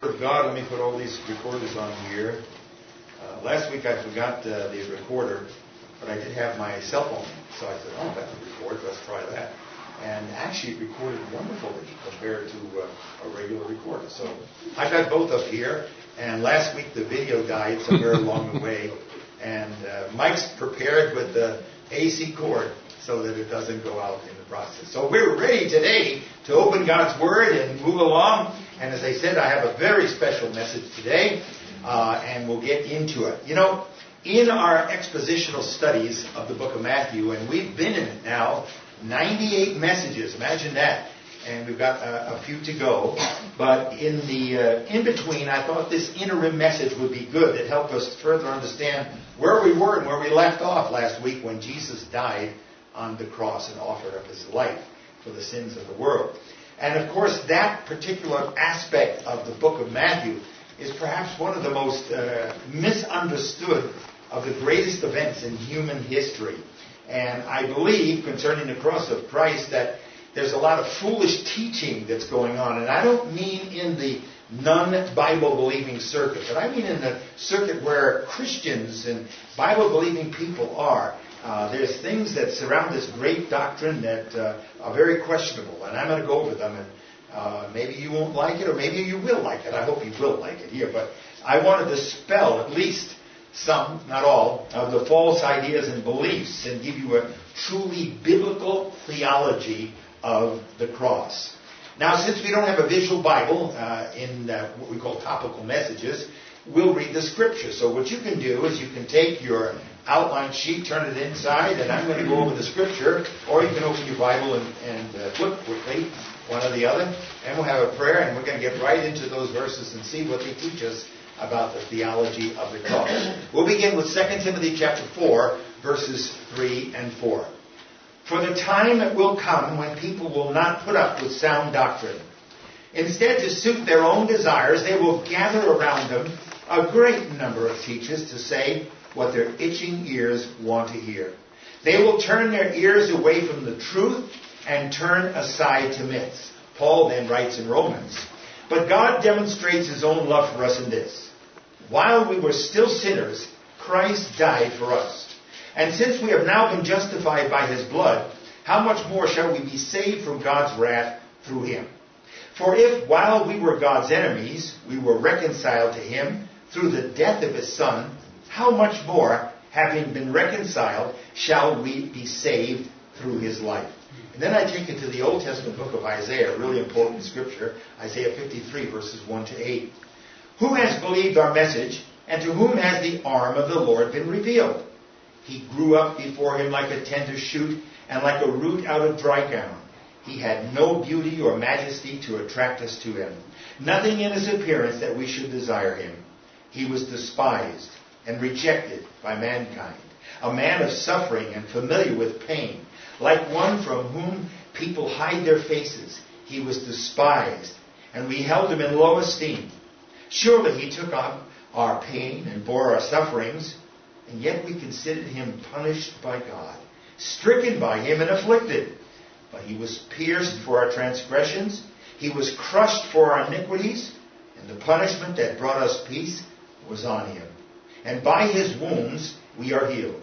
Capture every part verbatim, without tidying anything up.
Of God, let me put all these recorders on here. Uh, last week I forgot uh, the recorder, but I did have my cell phone, so I said, oh, that would record, let's try that. And actually it recorded wonderfully compared to uh, a regular recorder. So I've got both up here, and last week the video died somewhere along the way, and uh, Mike's prepared with the A C cord so that it doesn't go out in the process. So we're ready today to open God's Word and move along. And as I said, I have a very special message today, uh, and we'll get into it. You know, in our expositional studies of the book of Matthew, and we've been in it now, ninety-eight messages, imagine that. And we've got a, a few to go. But in the uh, in-between, I thought this interim message would be good. It helped us further understand where we were and where we left off last week when Jesus died on the cross and offered up his life for the sins of the world. And of course, that particular aspect of the book of Matthew is perhaps one of the most uh, misunderstood of the greatest events in human history. And I believe, concerning the cross of Christ, that there's a lot of foolish teaching that's going on. And I don't mean in the non-Bible-believing circuit, but I mean in the circuit where Christians and Bible-believing people are. Uh, there's things that surround this great doctrine that uh, are very questionable, and I'm going to go over them, and uh, maybe you won't like it, or maybe you will like it. I hope you will like it here, but I want to dispel at least some, not all, of the false ideas and beliefs and give you a truly biblical theology of the cross. Now, since we don't have a visual Bible uh, in uh, what we call topical messages, we'll read the Scripture. So what you can do is you can take your outline sheet, turn it inside, and I'm going to go over the Scripture, or you can open your Bible and, and uh, flip quickly, one or the other, and we'll have a prayer, and we're going to get right into those verses and see what they teach us about the theology of the cross. We'll begin with Second Timothy chapter four, verses three and four. For the time will come when people will not put up with sound doctrine. Instead, to suit their own desires, they will gather around them a great number of teachers to say what their itching ears want to hear. They will turn their ears away from the truth and turn aside to myths. Paul then writes in Romans, but God demonstrates his own love for us in this. While we were still sinners, Christ died for us. And since we have now been justified by his blood, how much more shall we be saved from God's wrath through him? For if, while we were God's enemies, we were reconciled to him through the death of his Son, how much more, having been reconciled, shall we be saved through his life? And then I take you to the Old Testament book of Isaiah, a really important scripture, Isaiah fifty-three, verses one to eight. Who has believed our message, and to whom has the arm of the Lord been revealed? He grew up before him like a tender shoot, and like a root out of dry ground. He had no beauty or majesty to attract us to him, nothing in his appearance that we should desire him. He was despised and rejected by mankind, a man of suffering and familiar with pain. Like one from whom people hide their faces, he was despised, and we held him in low esteem. Surely he took up our pain and bore our sufferings, and yet we considered him punished by God, stricken by him and afflicted. But he was pierced for our transgressions, he was crushed for our iniquities, and the punishment that brought us peace was on him. And by his wounds we are healed.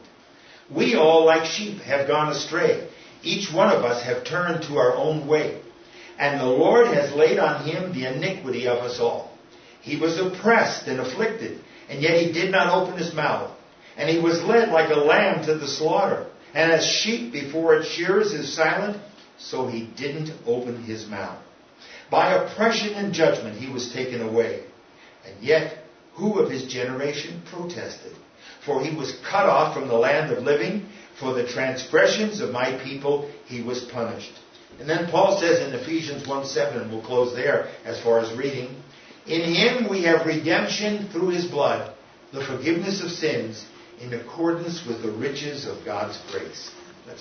We all, like sheep, have gone astray. Each one of us have turned to our own way. And the Lord has laid on him the iniquity of us all. He was oppressed and afflicted, and yet he did not open his mouth. And he was led like a lamb to the slaughter. And as sheep before its shearers is silent, so he didn't open his mouth. By oppression and judgment he was taken away. And yet, who of his generation protested? For he was cut off from the land of living. For the transgressions of my people he was punished. And then Paul says in Ephesians one seven, and we'll close there as far as reading, in him we have redemption through his blood, the forgiveness of sins, in accordance with the riches of God's grace. Let's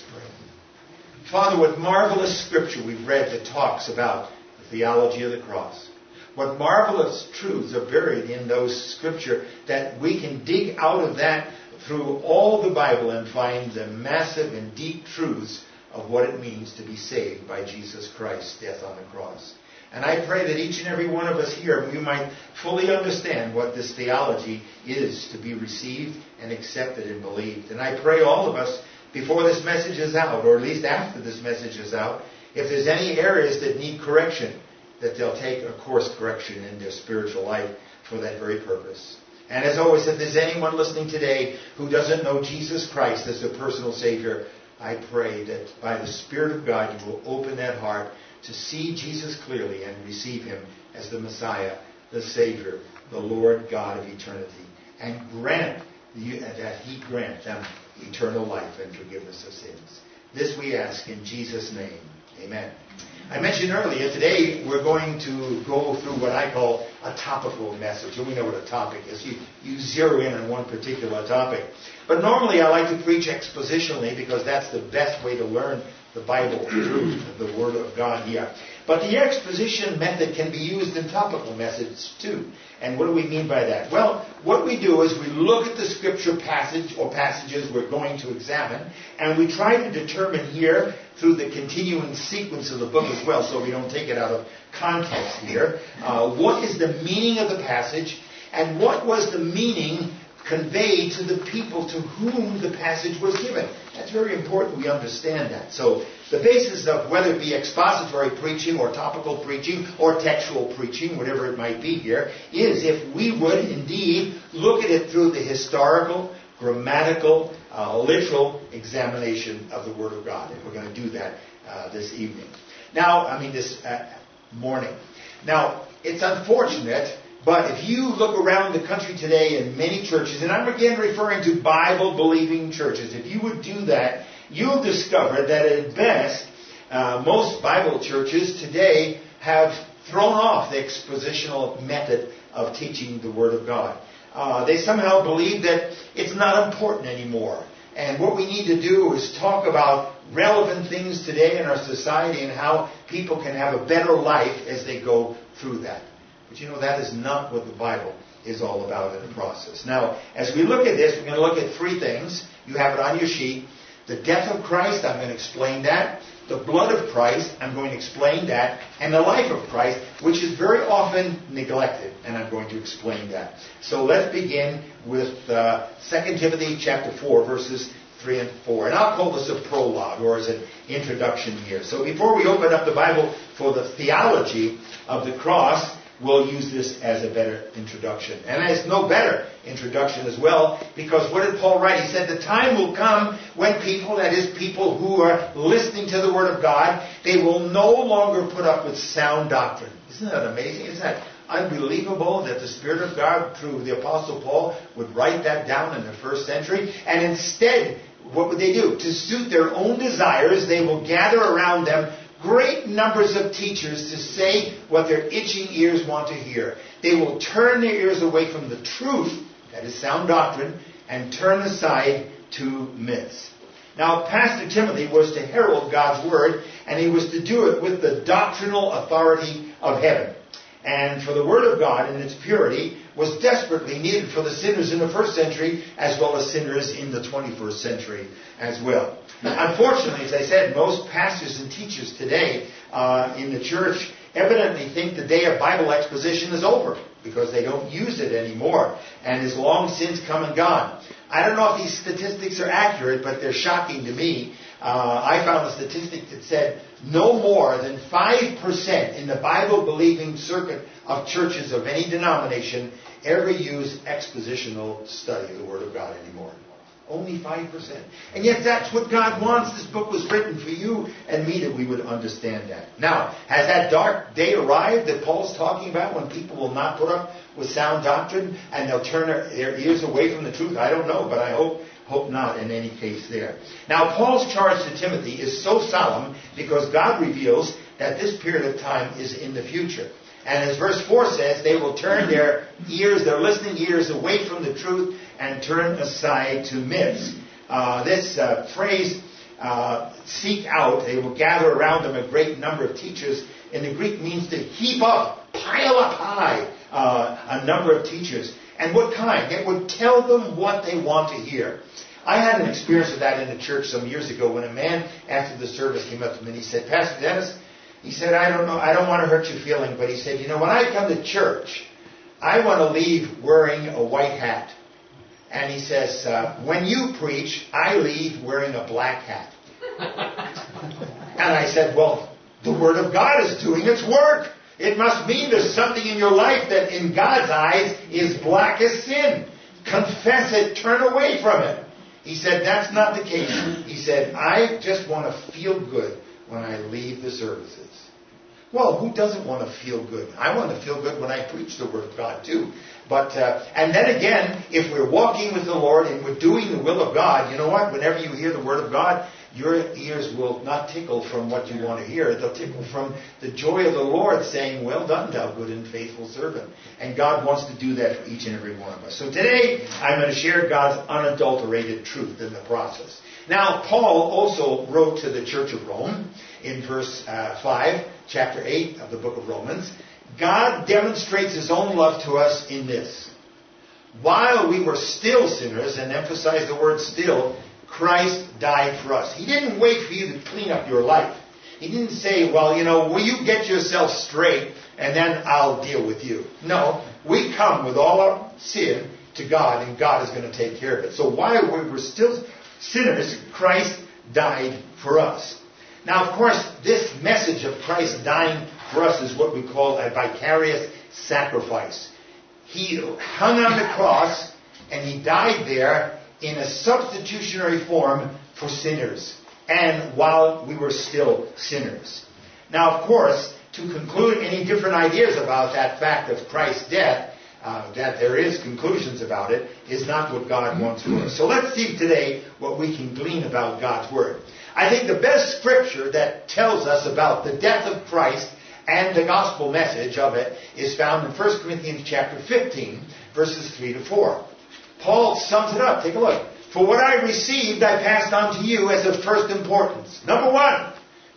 pray. Father, what marvelous scripture we've read that talks about the theology of the cross. What marvelous truths are buried in those scripture that we can dig out of that through all the Bible and find the massive and deep truths of what it means to be saved by Jesus Christ's death on the cross. And I pray that each and every one of us here, we might fully understand what this theology is to be received and accepted and believed. And I pray all of us, before this message is out, or at least after this message is out, if there's any areas that need correction, that they'll take a course correction in their spiritual life for that very purpose. And as always, if there's anyone listening today who doesn't know Jesus Christ as their personal Savior, I pray that by the Spirit of God you will open that heart to see Jesus clearly and receive Him as the Messiah, the Savior, the Lord God of eternity. And grant that He grant them eternal life and forgiveness of sins. This we ask in Jesus' name. Amen. I mentioned earlier, today we're going to go through what I call a topical message. And we know what a topic is. You, you zero in on one particular topic. But normally I like to preach expositionally because that's the best way to learn the Bible through the Word of God here. But the exposition method can be used in topical methods too. And what do we mean by that? Well, what we do is we look at the scripture passage or passages we're going to examine, and we try to determine here through the continuing sequence of the book as well, so we don't take it out of context here, uh, what is the meaning of the passage, and what was the meaning conveyed to the people to whom the passage was given. That's very important we understand that. So the basis of whether it be expository preaching or topical preaching or textual preaching, whatever it might be here, is if we would indeed look at it through the historical, grammatical, uh, literal examination of the Word of God. And we're going to do that uh, this evening. Now, I mean this uh, morning. Now, it's unfortunate, but if you look around the country today in many churches, and I'm again referring to Bible-believing churches, if you would do that, you'll discover that at best, uh, most Bible churches today have thrown off the expositional method of teaching the Word of God. Uh, they somehow believe that it's not important anymore. And what we need to do is talk about relevant things today in our society and how people can have a better life as they go through that. But you know, that is not what the Bible is all about in the process. Now, as we look at this, we're going to look at three things. You have it on your sheet. The death of Christ, I'm going to explain that. The blood of Christ, I'm going to explain that. And the life of Christ, which is very often neglected, and I'm going to explain that. So let's begin with uh, Second Timothy chapter four, verses three and four. And I'll call this a prologue, or as an introduction here. So before we open up the Bible for the theology of the cross, we'll use this as a better introduction. And it's no better introduction as well, because what did Paul write? He said, the time will come when people, that is people who are listening to the Word of God, they will no longer put up with sound doctrine. Isn't that amazing? Isn't that unbelievable that the Spirit of God, through the Apostle Paul, would write that down in the first century? And instead, what would they do? To suit their own desires, they will gather around them great numbers of teachers to say what their itching ears want to hear. They will turn their ears away from the truth, that is sound doctrine, and turn aside to myths. Now, Pastor Timothy was to herald God's Word, and he was to do it with the doctrinal authority of heaven. And for the Word of God in its purity was desperately needed for the sinners in the first century as well as sinners in the twenty-first century as well. Unfortunately, as I said, most pastors and teachers today uh, in the church evidently think the day of Bible exposition is over because they don't use it anymore and is long since come and gone. I don't know if these statistics are accurate, but they're shocking to me. Uh, I found a statistic that said no more than five percent in the Bible-believing circuit of churches of any denomination ever use expositional study of the Word of God anymore. Only five percent. And yet that's what God wants. This book was written for you and me, that we would understand that. Now, has that dark day arrived that Paul's talking about, when people will not put up with sound doctrine and they'll turn their, their ears away from the truth? I don't know, but I hope hope not in any case there. Now, Paul's charge to Timothy is so solemn because God reveals that this period of time is in the future. And as verse four says, they will turn their ears, their listening ears, away from the truth and turn aside to myths. Uh, this uh, phrase, uh, seek out, they will gather around them a great number of teachers, in the Greek means to heap up, pile up high, uh, a number of teachers. And what kind? It would tell them what they want to hear. I had an experience of that in the church some years ago when a man, after the service, came up to me and he said, Pastor Dennis, He said, I don't know, I don't want to hurt your feeling, but he said, you know, when I come to church, I want to leave wearing a white hat. And he says, uh, when you preach, I leave wearing a black hat. And I said, well, the Word of God is doing its work. It must mean there's something in your life that in God's eyes is black as sin. Confess it, turn away from it. He said, that's not the case. He said, I just want to feel good when I leave the services. Well, who doesn't want to feel good? I want to feel good when I preach the Word of God too. But, uh, and then again, if we're walking with the Lord and we're doing the will of God, you know what? Whenever you hear the Word of God, your ears will not tickle from what you want to hear. They'll tickle from the joy of the Lord saying, well done, thou good and faithful servant. And God wants to do that for each and every one of us. So today, I'm going to share God's unadulterated truth in the process. Now, Paul also wrote to the church of Rome in verse uh, five, chapter eight of the book of Romans. God demonstrates His own love to us in this. While we were still sinners, and emphasize the word still, Christ died for us. He didn't wait for you to clean up your life. He didn't say, well, you know, will you get yourself straight and then I'll deal with you. No, we come with all our sin to God and God is going to take care of it. So while we were still sinners, Christ died for us. Now, of course, this message of Christ dying for us is what we call a vicarious sacrifice. He hung on the cross and He died there in a substitutionary form for sinners, and while we were still sinners. Now, of course, to conclude any different ideas about that fact of Christ's death, uh, that there is conclusions about it, is not what God wants for us. So let's see today what we can glean about God's Word. I think the best scripture that tells us about the death of Christ and the gospel message of it is found in First Corinthians chapter fifteen, verses three to four. Paul sums it up. Take a look. For what I received, I passed on to you as of first importance. Number one,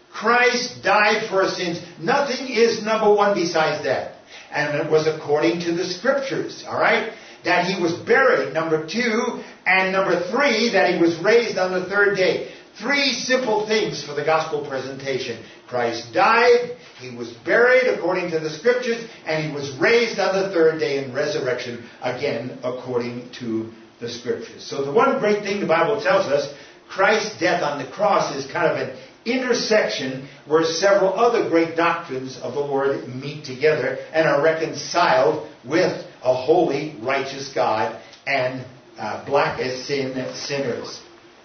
Christ died for our sins. Nothing is number one besides that. And it was according to the Scriptures, all right? That He was buried, number two. And number three, that He was raised on the third day. Three simple things for the gospel presentation. Christ died, He was buried according to the Scriptures, and He was raised on the third day in resurrection, again, according to the Scriptures. So the one great thing the Bible tells us, Christ's death on the cross is kind of an intersection where several other great doctrines of the Lord meet together and are reconciled with a holy, righteous God and uh, black as sin sinners.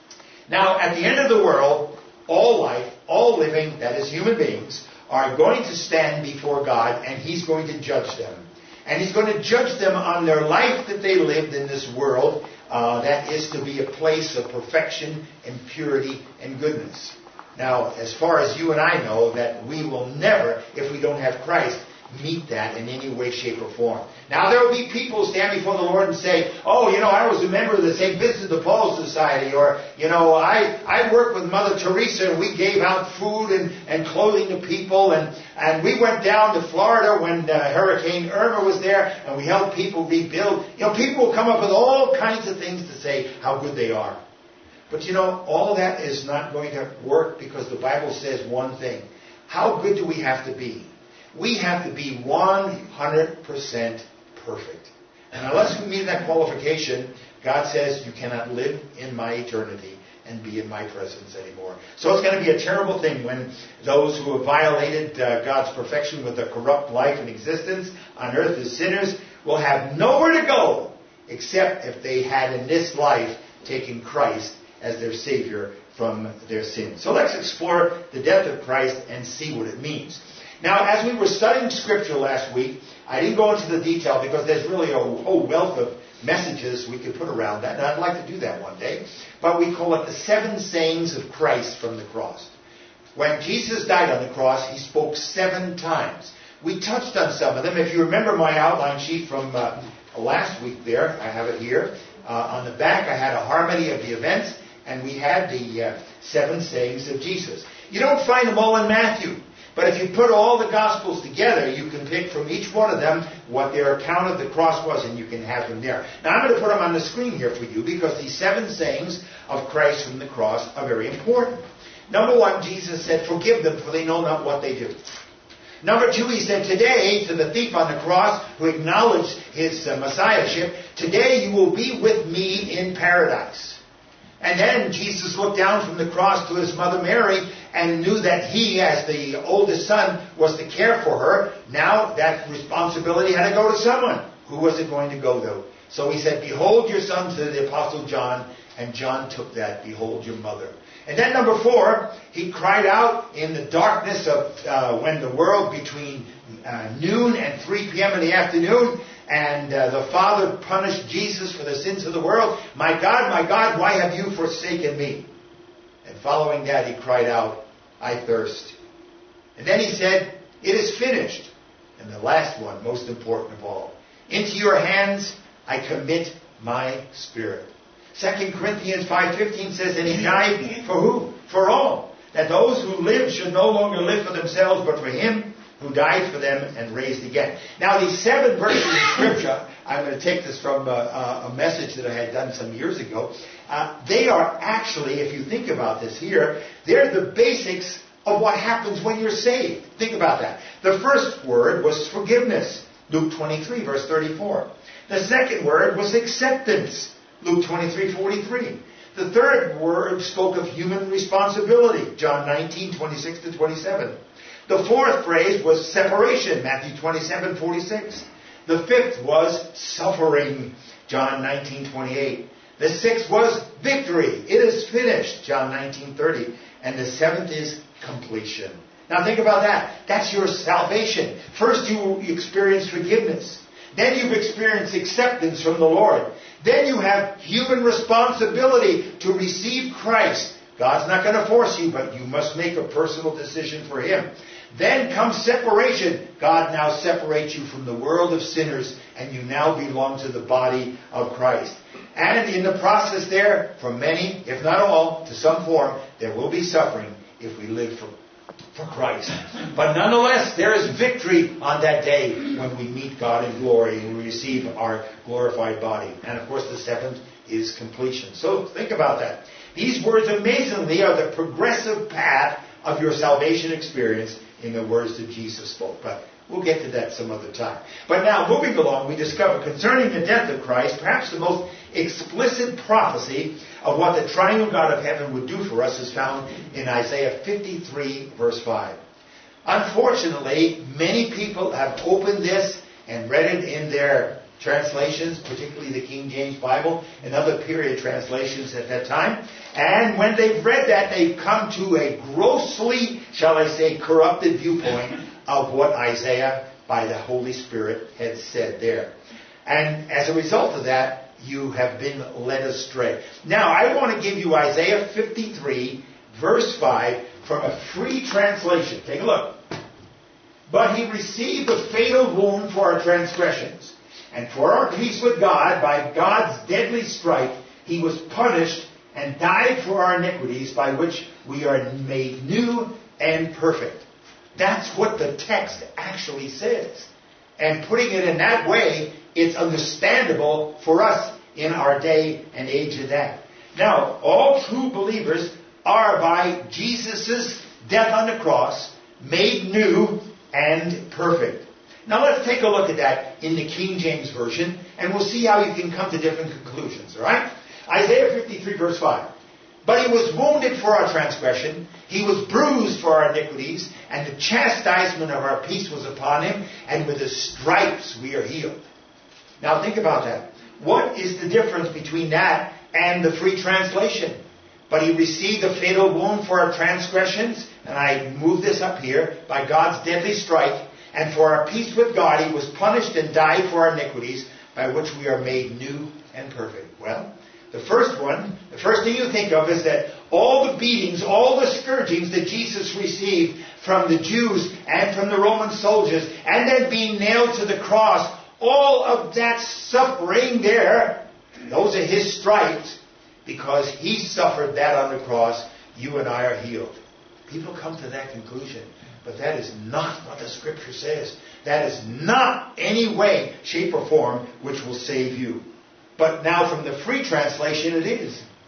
Now, at the end of the world, all life, all living, that is human beings, are going to stand before God and He's going to judge them. And He's going to judge them on their life that they lived in this world uh, that is to be a place of perfection and purity and goodness. Now, as far as you and I know, that we will never, if we don't have Christ, meet that in any way, shape, or form. Now, there will be people who stand before the Lord and say, oh, you know, I was a member of the Saint Vincent de Paul Society, or, you know, I, I worked with Mother Teresa and we gave out food and, and clothing to people, and, and we went down to Florida when uh, Hurricane Irma was there, and we helped people rebuild. You know, people will come up with all kinds of things to say how good they are. But, you know, all that is not going to work because the Bible says one thing. How good do we have to be? We have to be one hundred percent perfect. And unless we meet that qualification, God says you cannot live in my eternity and be in my presence anymore. So it's going to be a terrible thing when those who have violated uh, God's perfection with a corrupt life and existence on earth as sinners will have nowhere to go except if they had in this life taken Christ as their Savior from their sins. So let's explore the death of Christ and see what it means. Now, as we were studying Scripture last week, I didn't go into the detail because there's really a whole wealth of messages we could put around that, and I'd like to do that one day. But we call it the seven sayings of Christ from the cross. When Jesus died on the cross, He spoke seven times. We touched on some of them. If you remember my outline sheet from uh, last week there, I have it here. Uh, on the back, I had a harmony of the events, and we had the uh, seven sayings of Jesus. You don't find them all in Matthew. But if you put all the Gospels together, you can pick from each one of them what their account of the cross was, and you can have them there. Now, I'm going to put them on the screen here for you because these seven sayings of Christ from the cross are very important. Number one, Jesus said, forgive them, for they know not what they do. Number two, he said, today, to the thief on the cross who acknowledged his uh, messiahship, today you will be with me in paradise. And then Jesus looked down from the cross to his mother Mary and knew that he, as the oldest son, was to care for her. Now that responsibility had to go to someone. Who was it going to go to? So he said, behold your son, to the Apostle John. And John took that, behold your mother. And then number four, he cried out in the darkness of uh, when the world between uh, noon and three p.m. in the afternoon, and uh, the Father punished Jesus for the sins of the world. My God, my God, why have you forsaken me? And following that, he cried out, I thirst. And then he said, it is finished. And the last one, most important of all, into your hands I commit my spirit. Second Corinthians five fifteen says, and he died for who? For all. That those who live should no longer live for themselves, but for him who died for them and raised again. Now these seven verses of Scripture, I'm going to take this from a, a message that I had done some years ago. Uh, they are actually, if you think about this here, they're the basics of what happens when you're saved. Think about that. The first word was forgiveness. Luke twenty-three, verse thirty-four. The second word was acceptance. Luke twenty-three, forty-three. The third word spoke of human responsibility. John nineteen, twenty-six to twenty-seven. The fourth phrase was separation. Matthew twenty-seven, forty-six. The fifth was suffering. John nineteen, twenty-eight. The sixth was victory. It is finished. John nineteen, thirty. And the seventh is completion. Now think about that. That's your salvation. First you experience forgiveness. Then you've experienced acceptance from the Lord. Then you have human responsibility to receive Christ. God's not going to force you, but you must make a personal decision for him. Then comes separation. God now separates you from the world of sinners, and you now belong to the body of Christ. And in the process there, for many, if not all, to some form, there will be suffering if we live for for Christ. But nonetheless, there is victory on that day when we meet God in glory and we receive our glorified body. And of course, the seventh is completion. So think about that. These words amazingly are the progressive path of your salvation experience in the words that Jesus spoke. But we'll get to that some other time. But now, moving along, we discover concerning the death of Christ, perhaps the most explicit prophecy of what the triune God of heaven would do for us is found in Isaiah fifty-three, verse five. Unfortunately, many people have opened this and read it in their translations, particularly the King James Bible and other period translations at that time. And when they've read that, they've come to a grossly, shall I say, corrupted viewpoint of what Isaiah, by the Holy Spirit, had said there. And as a result of that, you have been led astray. Now, I want to give you Isaiah fifty-three, verse five, from a free translation. Take a look. But he received a fatal wound for our transgressions, and for our peace with God, by God's deadly strike, he was punished and died for our iniquities, by which we are made new and perfect. That's what the text actually says. And putting it in that way, it's understandable for us in our day and age of that. Now, all true believers are, by Jesus' death on the cross, made new and perfect. Now let's take a look at that in the King James Version, and we'll see how you can come to different conclusions, all right? Isaiah fifty-three, verse five. But he was wounded for our transgression, he was bruised for our iniquities, and the chastisement of our peace was upon him, and with his stripes we are healed. Now think about that. What is the difference between that and the free translation? But he received a fatal wound for our transgressions, and I move this up here, by God's deadly strike, and for our peace with God he was punished and died for our iniquities, by which we are made new and perfect. Well, the first one, the first thing you think of is that all the beatings, all the scourgings that Jesus received from the Jews and from the Roman soldiers, and then being nailed to the cross, all of that suffering there, those are his stripes. Because he suffered that on the cross, you and I are healed. People come to that conclusion. But that is not what the Scripture says. That is not any way, shape, or form which will save you. But now from the free translation it is.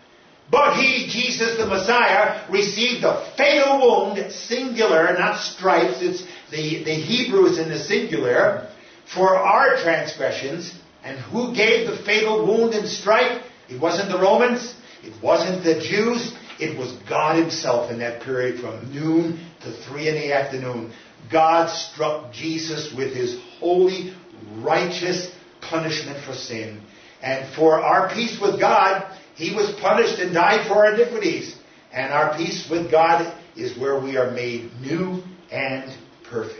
But he, Jesus the Messiah, received a fatal wound, singular, not stripes. It's the, the Hebrew is in the singular, for our transgressions. And who gave the fatal wound and stripe? It wasn't the Romans. It wasn't the Jews. It was God himself in that period from noon to three in the afternoon. God struck Jesus with his holy, righteous punishment for sin. And for our peace with God, he was punished and died for our iniquities. And our peace with God is where we are made new and perfect.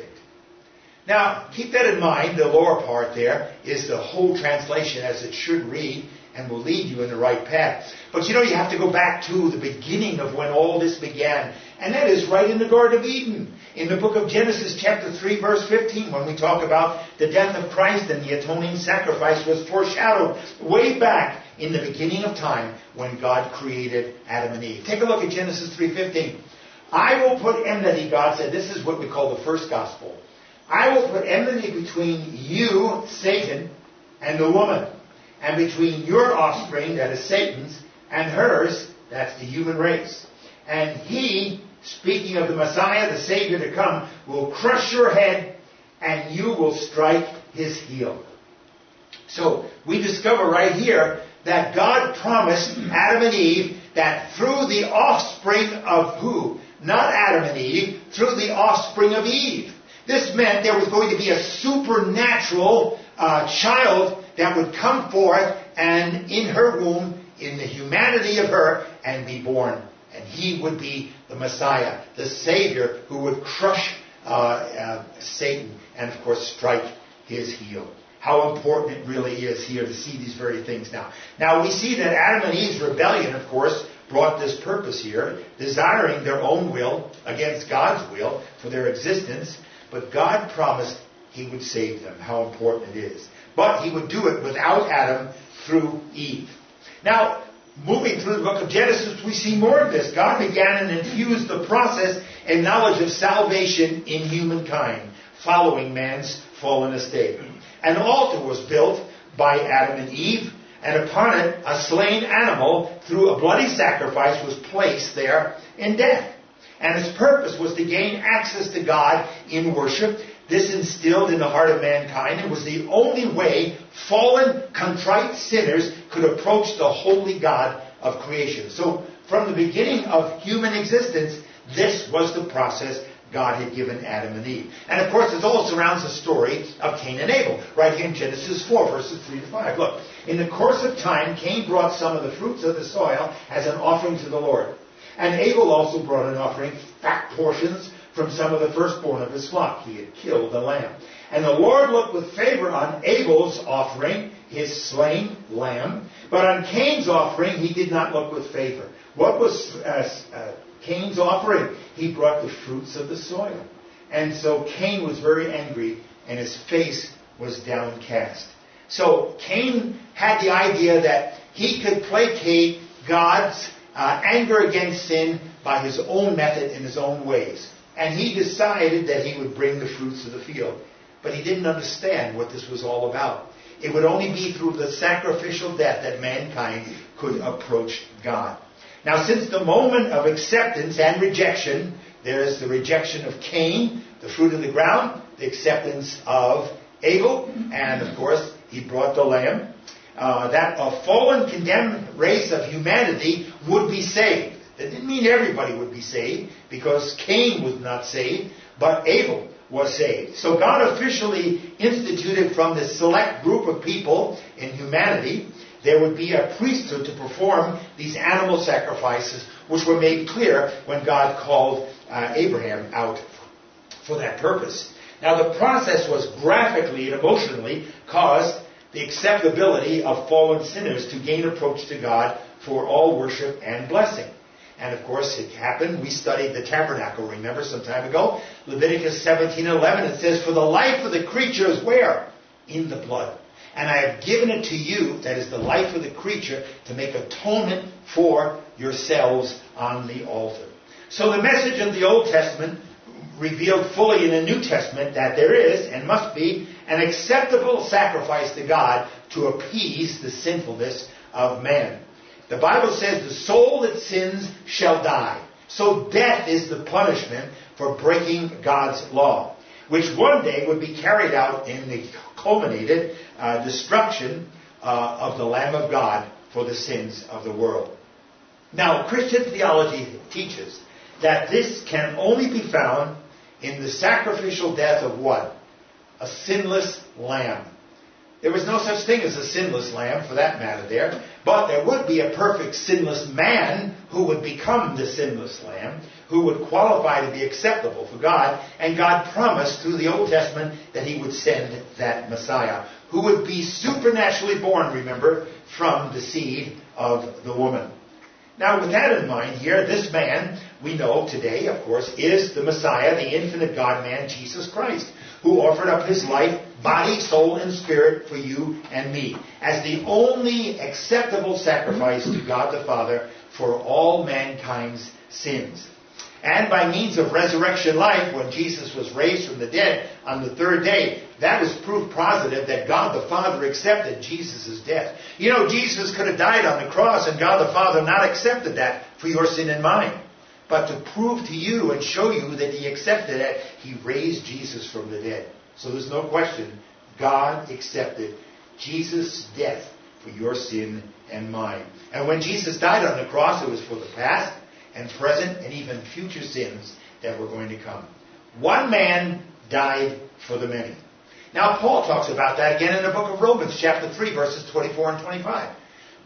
Now, keep that in mind. The lower part there is the whole translation as it should read and will lead you in the right path. But you know, you have to go back to the beginning of when all this began. And that is right in the Garden of Eden. In the book of Genesis chapter three verse fifteen, when we talk about the death of Christ and the atoning sacrifice was foreshadowed way back in the beginning of time when God created Adam and Eve. Take a look at Genesis three fifteen. I will put enmity, God said, this is what we call the first gospel. I will put enmity between you, Satan, and the woman, and between your offspring, that is Satan's, and hers, that's the human race. And he, speaking of the Messiah, the Savior to come, will crush your head, and you will strike his heel. So, we discover right here that God promised Adam and Eve that through the offspring of who? Not Adam and Eve, through the offspring of Eve. This meant there was going to be a supernatural uh, child that would come forth and in her womb, in the humanity of her, and be born. And he would be the Messiah, the Savior, who would crush uh, uh, Satan and, of course, strike his heel. How important it really is here to see these very things now. Now, we see that Adam and Eve's rebellion, of course, brought this purpose here, desiring their own will against God's will for their existence. But God promised he would save them. How important it is. But he would do it without Adam through Eve. Now, moving through the book of Genesis, we see more of this. God began and infused the process and knowledge of salvation in humankind, following man's fallen estate. An altar was built by Adam and Eve, and upon it a slain animal through a bloody sacrifice was placed there in death. And its purpose was to gain access to God in worship. This instilled in the heart of mankind. It was the only way fallen, contrite sinners could approach the holy God of creation. So, from the beginning of human existence, this was the process God had given Adam and Eve. And of course, it all surrounds the story of Cain and Abel, right here in Genesis four, verses three to five. Look, in the course of time, Cain brought some of the fruits of the soil as an offering to the Lord. And Abel also brought an offering, fat portions, from some of the firstborn of his flock. He had killed the lamb. And the Lord looked with favor on Abel's offering, his slain lamb. But on Cain's offering, he did not look with favor. What was uh, uh, Cain's offering? He brought the fruits of the soil. And so Cain was very angry, and his face was downcast. So Cain had the idea that he could placate God's Uh, anger against sin by his own method in his own ways. And he decided that he would bring the fruits of the field. But he didn't understand what this was all about. It would only be through the sacrificial death that mankind could approach God. Now, since the moment of acceptance and rejection, there is the rejection of Cain, the fruit of the ground, the acceptance of Abel, and of course, he brought the lamb. Uh, that a fallen, condemned race of humanity would be saved. That didn't mean everybody would be saved, because Cain was not saved, but Abel was saved. So God officially instituted from this select group of people in humanity, there would be a priesthood to perform these animal sacrifices, which were made clear when God called uh, Abraham out for that purpose. Now, the process was graphically and emotionally caused the acceptability of fallen sinners to gain approach to God for all worship and blessing. And of course, it happened. We studied the tabernacle, remember, some time ago. Leviticus seventeen eleven, it says, "For the life of the creature is where? In the blood. And I have given it to you," that is the life of the creature, "to make atonement for yourselves on the altar." So the message of the Old Testament revealed fully in the New Testament that there is and must be an acceptable sacrifice to God to appease the sinfulness of man. The Bible says the soul that sins shall die. So death is the punishment for breaking God's law, which one day would be carried out in the culminated uh, destruction uh, of the Lamb of God for the sins of the world. Now, Christian theology teaches that this can only be found in the sacrificial death of what? A sinless lamb. There was no such thing as a sinless lamb, for that matter, there. But there would be a perfect sinless man who would become the sinless lamb, who would qualify to be acceptable for God. And God promised through the Old Testament that he would send that Messiah, who would be supernaturally born, remember, from the seed of the woman. Now, with that in mind here, this man, we know today, of course, is the Messiah, the infinite God-man, Jesus Christ, who offered up his life, body, soul, and spirit for you and me, as the only acceptable sacrifice to God the Father for all mankind's sins. And by means of resurrection life, when Jesus was raised from the dead on the third day, that was proof positive that God the Father accepted Jesus' death. You know, Jesus could have died on the cross and God the Father not accepted that for your sin and mine. But to prove to you and show you that he accepted it, he raised Jesus from the dead. So there's no question, God accepted Jesus' death for your sin and mine. And when Jesus died on the cross, it was for the past and present and even future sins that were going to come. One man died for the many. Now, Paul talks about that again in the book of Romans, chapter three, verses twenty-four and twenty-five.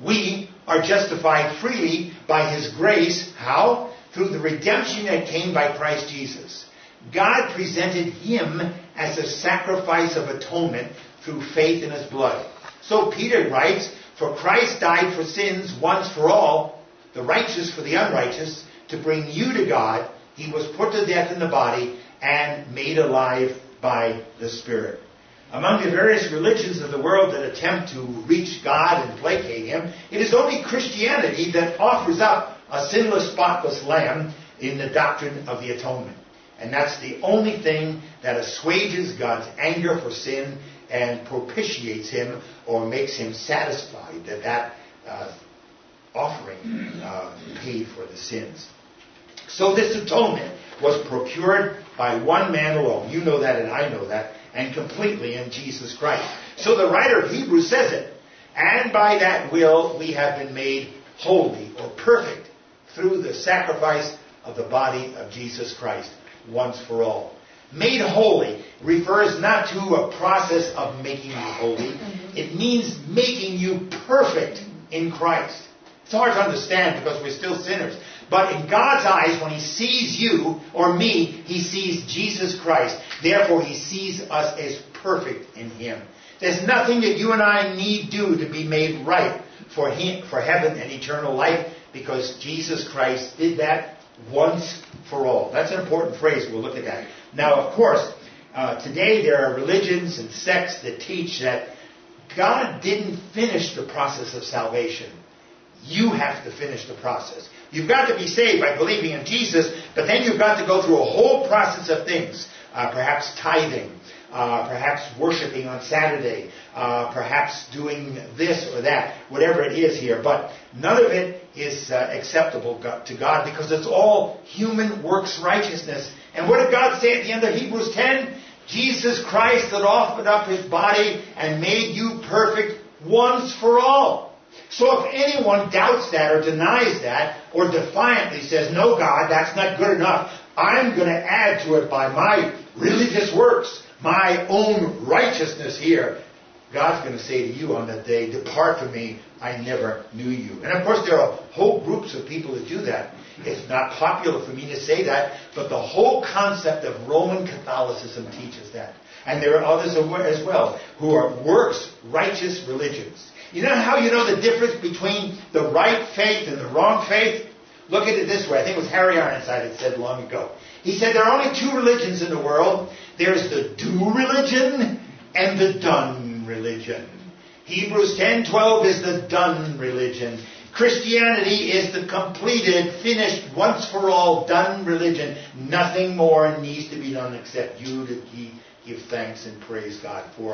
We are justified freely by his grace. How? Through the redemption that came by Christ Jesus. God presented him as a sacrifice of atonement through faith in his blood. So Peter writes, for Christ died for sins once for all, the righteous for the unrighteous, to bring you to God. He was put to death in the body and made alive by the Spirit. Among the various religions of the world that attempt to reach God and placate him, it is only Christianity that offers up a sinless, spotless lamb in the doctrine of the atonement. And that's the only thing that assuages God's anger for sin and propitiates him or makes him satisfied that that uh, offering uh, paid for the sins. So this atonement was procured by one man alone. You know that and I know that. And completely in Jesus Christ. So the writer of Hebrews says it. And by that will we have been made holy or perfect through the sacrifice of the body of Jesus Christ once for all. Made holy refers not to a process of making you holy. It means making you perfect in Christ. It's hard to understand because we're still sinners. But in God's eyes, when he sees you or me, he sees Jesus Christ. Therefore, he sees us as perfect in him. There's nothing that you and I need do to be made right for him, for heaven and eternal life, because Jesus Christ did that once for all. That's an important phrase. We'll look at that. Now, of course, uh, today there are religions and sects that teach that God didn't finish the process of salvation. You have to finish the process. You've got to be saved by believing in Jesus, but then you've got to go through a whole process of things. Uh, perhaps tithing, uh, perhaps worshiping on Saturday, uh, perhaps doing this or that, whatever it is here. But none of it is uh, acceptable to God because it's all human works righteousness. And what did God say at the end of Hebrews ten? Jesus Christ that offered up his body and made you perfect once for all. So if anyone doubts that or denies that or defiantly says, no, God, that's not good enough, I'm going to add to it by my religious works, my own righteousness here, God's going to say to you on that day, depart from me, I never knew you. And of course there are whole groups of people that do that. It's not popular for me to say that, but the whole concept of Roman Catholicism teaches that. And there are others as well who are works righteous religions. You know how you know the difference between the right faith and the wrong faith? Look at it this way. I think it was Harry Ironside that said long ago. He said there are only two religions in the world. There's the do religion and the done religion. Hebrews ten twelve is the done religion. Christianity is the completed, finished, once for all, done religion. Nothing more needs to be done except you to give thanks and praise God for it.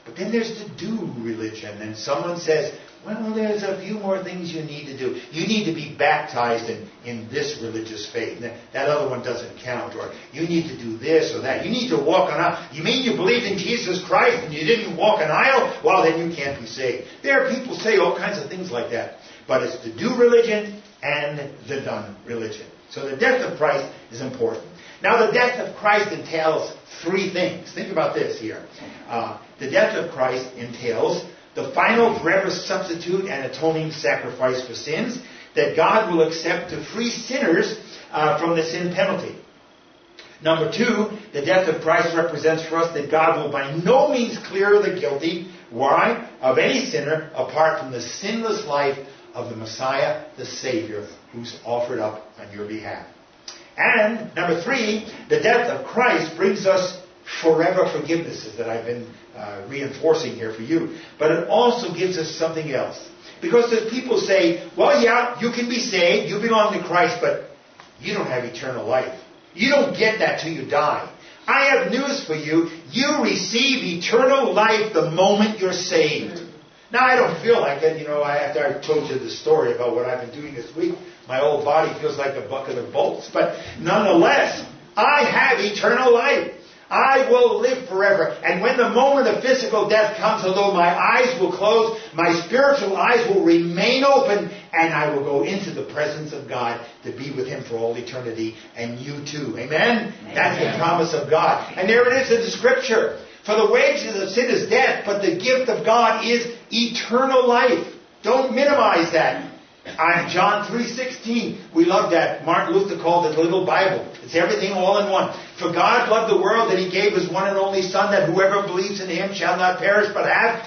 But then there's the do religion. And someone says, well, there's a few more things you need to do. You need to be baptized in, in this religious faith. That, that other one doesn't count. Or you need to do this or that. You need to walk an aisle. You mean you believed in Jesus Christ and you didn't walk an aisle? Well, then you can't be saved. There are people say all kinds of things like that. But it's the do religion and the done religion. So the death of Christ is important. Now the death of Christ entails three things. Think about this here. Uh, the death of Christ entails the final forever substitute and atoning sacrifice for sins that God will accept to free sinners uh, from the sin penalty. Number two, the death of Christ represents for us that God will by no means clear the guilty, why? Of any sinner apart from the sinless life of the Messiah, the Savior, who's offered up on your behalf. And number three, the death of Christ brings us forever forgivenesses that I've been uh, reinforcing here for you. But it also gives us something else. Because there's people say, well, yeah, you can be saved, you belong to Christ, but you don't have eternal life. You don't get that till you die. I have news for you. You receive eternal life the moment you're saved. Now, I don't feel like it. You know, after I told you the story about what I've been doing this week, my old body feels like a bucket of bolts. But nonetheless, I have eternal life. I will live forever. And when the moment of physical death comes, although my eyes will close, my spiritual eyes will remain open, and I will go into the presence of God to be with Him for all eternity, and you too. Amen? Amen. That's the promise of God. And there it is in the Scripture. For the wages of sin is death, but the gift of God is eternal life. Don't minimize that. On John three sixteen, we love that. Martin Luther called it the little Bible. It's everything all in one. For God loved the world that He gave His one and only Son, that whoever believes in Him shall not perish but have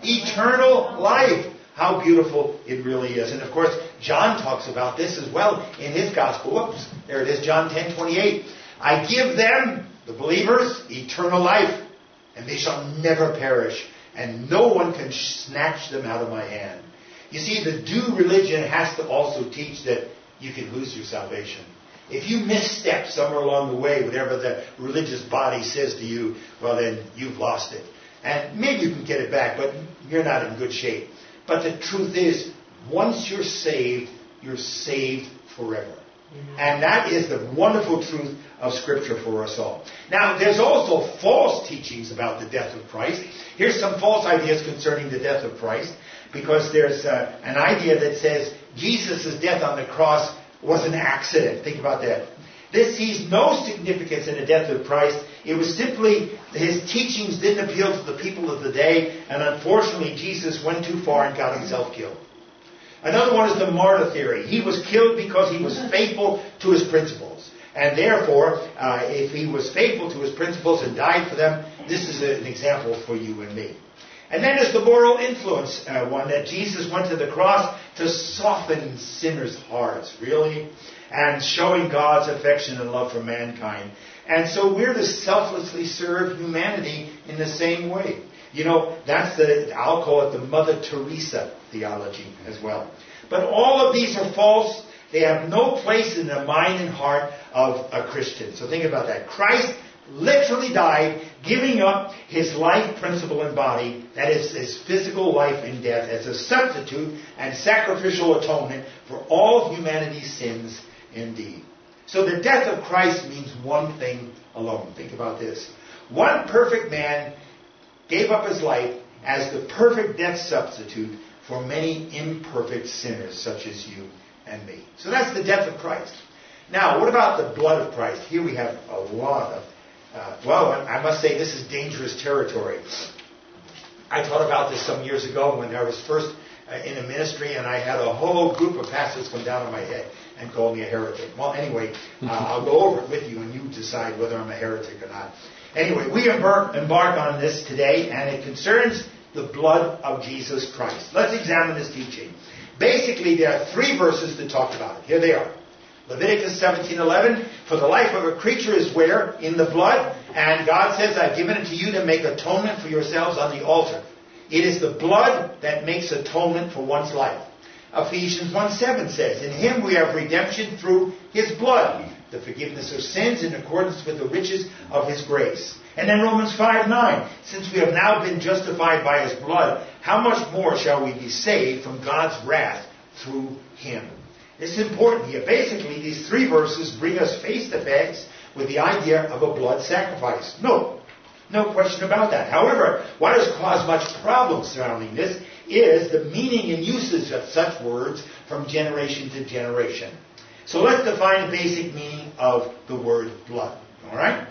eternal life. How beautiful it really is. And of course, John talks about this as well in his gospel. Whoops, there it is, John ten twenty-eight. I give them, the believers, eternal life, and they shall never perish, and no one can snatch them out of my hand. You see, the do religion has to also teach that you can lose your salvation. If you misstep somewhere along the way, whatever the religious body says to you, well then, you've lost it. And maybe you can get it back, but you're not in good shape. But the truth is, once you're saved, you're saved forever. Mm-hmm. And that is the wonderful truth of Scripture for us all. Now, there's also false teachings about the death of Christ. Here's some false ideas concerning the death of Christ. Because there's uh, an idea that says Jesus' death on the cross was an accident. Think about that. This sees no significance in the death of Christ. It was simply His teachings didn't appeal to the people of the day, and unfortunately Jesus went too far and got Himself killed. Another one is the martyr theory. He was killed because He was faithful to His principles. And therefore, uh, if He was faithful to His principles and died for them, this is an example for you and me. And then there's the moral influence uh, one, that Jesus went to the cross to soften sinners' hearts, really, and showing God's affection and love for mankind. And so we're to selflessly serve humanity in the same way. You know, that's the, I'll call it the Mother Teresa theology as well. But all of these are false. They have no place in the mind and heart of a Christian. So think about that. Christ literally died, giving up His life, principle, and body, that is, His physical life in death, as a substitute and sacrificial atonement for all humanity's sins indeed. So the death of Christ means one thing alone. Think about this. One perfect man gave up his life as the perfect death substitute for many imperfect sinners such as you and me. So that's the death of Christ. Now, what about the blood of Christ? Here we have a lot of Uh, well, I must say this is dangerous territory. I taught about this some years ago when I was first uh, in a ministry, and I had a whole group of pastors come down on my head and call me a heretic. Well, anyway, uh, I'll go over it with you, and you decide whether I'm a heretic or not. Anyway, we embark, embark on this today, and it concerns the blood of Jesus Christ. Let's examine this teaching. Basically, there are three verses that talk about it. Here they are. Leviticus seventeen eleven, for the life of a creature is where? In the blood. And God says, I've given it to you to make atonement for yourselves on the altar. It is the blood that makes atonement for one's life. Ephesians one seven says, in Him we have redemption through His blood, the forgiveness of sins in accordance with the riches of His grace. And then Romans five nine, since we have now been justified by his blood, how much more shall we be saved from God's wrath through him? It's important here. Basically, these three verses bring us face to face with the idea of a blood sacrifice. No, no question about that. However, what has caused much problem surrounding this is the meaning and usage of such words from generation to generation. So let's define the basic meaning of the word blood. All right?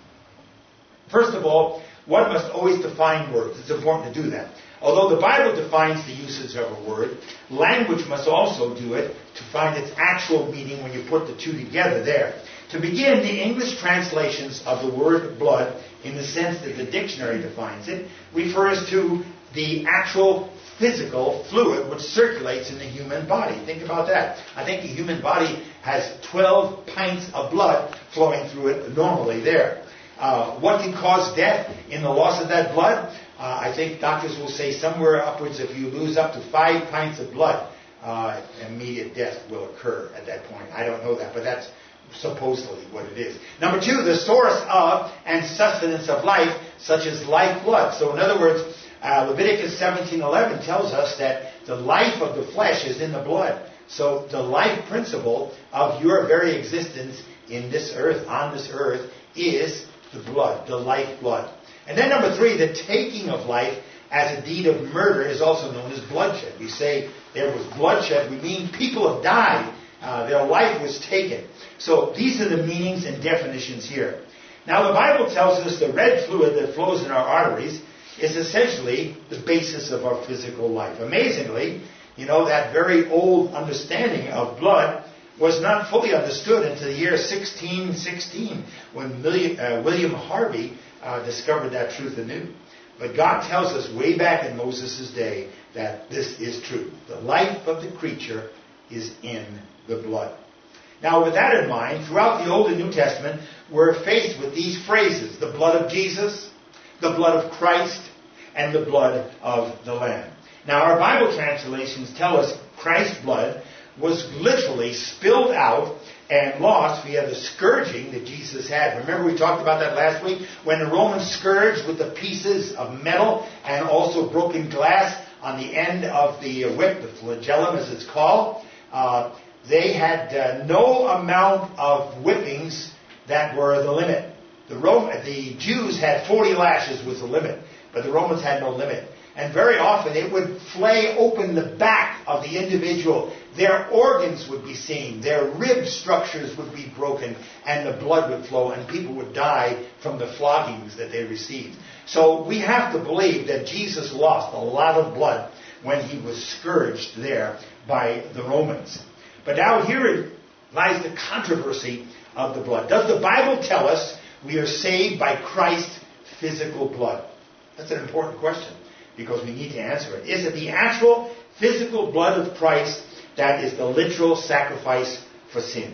First of all, one must always define words. It's important to do that. Although the Bible defines the usage of a word, language must also do it to find its actual meaning when you put the two together there. To begin, the English translations of the word blood, in the sense that the dictionary defines it, refers to the actual physical fluid which circulates in the human body. Think about that. I think the human body has twelve pints of blood flowing through it normally there. Uh, what can cause death in the loss of that blood? Uh, I think doctors will say somewhere upwards, if you lose up to five pints of blood, uh, immediate death will occur at that point. I don't know that, but that's supposedly what it is. Number two, the source of and sustenance of life, such as lifeblood. So in other words, uh, Leviticus seventeen eleven tells us that the life of the flesh is in the blood. So the life principle of your very existence in this earth, on this earth, is the blood, the lifeblood. And then number three, the taking of life as a deed of murder is also known as bloodshed. We say there was bloodshed, we mean people have died. Uh, their life was taken. So these are the meanings and definitions here. Now the Bible tells us the red fluid that flows in our arteries is essentially the basis of our physical life. Amazingly, you know, that very old understanding of blood was not fully understood until the year sixteen sixteen when William, uh, William Harvey uh, discovered that truth anew. But God tells us way back in Moses' day that this is true. The life of the creature is in the blood. Now with that in mind, throughout the Old and New Testament, we're faced with these phrases: the blood of Jesus, the blood of Christ, and the blood of the Lamb. Now our Bible translations tell us Christ's blood was literally spilled out and lost via the scourging that Jesus had. Remember we talked about that last week? When the Romans scourged with the pieces of metal and also broken glass on the end of the whip, the flagellum as it's called, uh, they had uh, no amount of whippings that were the limit. The, Rom- the Jews had forty lashes was the limit, but the Romans had no limit. And very often it would flay open the back of the individual. Their organs would be seen. Their rib structures would be broken. And the blood would flow. And people would die from the floggings that they received. So we have to believe that Jesus lost a lot of blood when he was scourged there by the Romans. But now here lies the controversy of the blood. Does the Bible tell us we are saved by Christ's physical blood? That's an important question, because we need to answer it. Is it the actual physical blood of Christ that is the literal sacrifice for sin?